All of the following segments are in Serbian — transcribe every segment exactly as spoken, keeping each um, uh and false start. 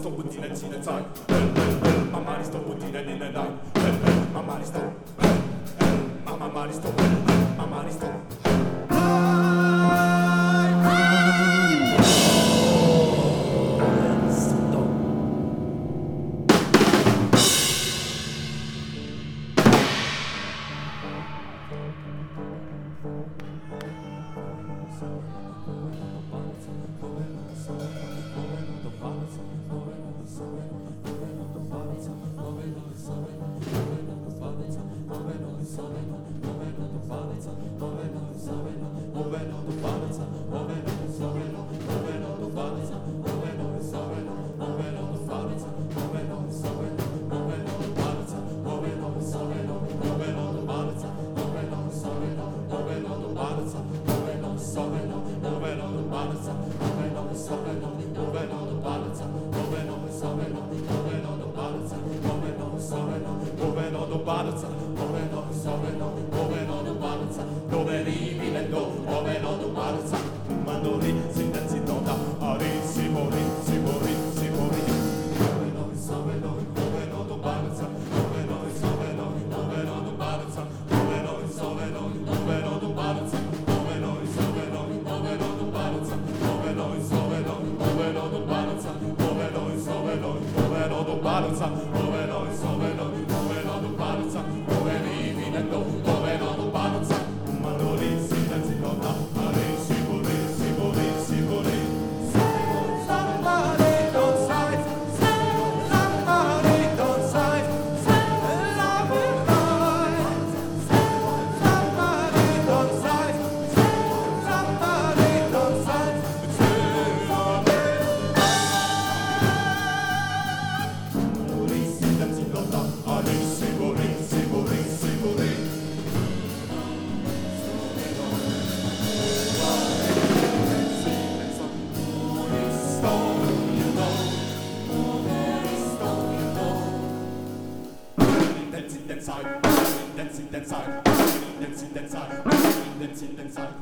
sto puttinen zinnen Zeit. Mama sto puttinen in den Leib. Mama sto. Mama sto. Mama sto. Dove vivi le do, dove non tu balza, mandori, sindaci donna, arissi, morissi, morissi, morissi. Dove non so, dove non tu balza, dove non so, dove non tu balza, dove non so, dove non tu balza, dove non so, dove non tu balza, dove non so, dove non tu balza, dove non so, dove non tu balza, dove non so, dove non tu balza, dove vivi le do, dove non tu balza. That's it, that's it, that's it, that's it, that's it, that's it.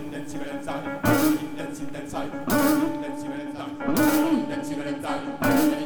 Inside, inside, inside, inside, inside, inside, inside, inside, inside,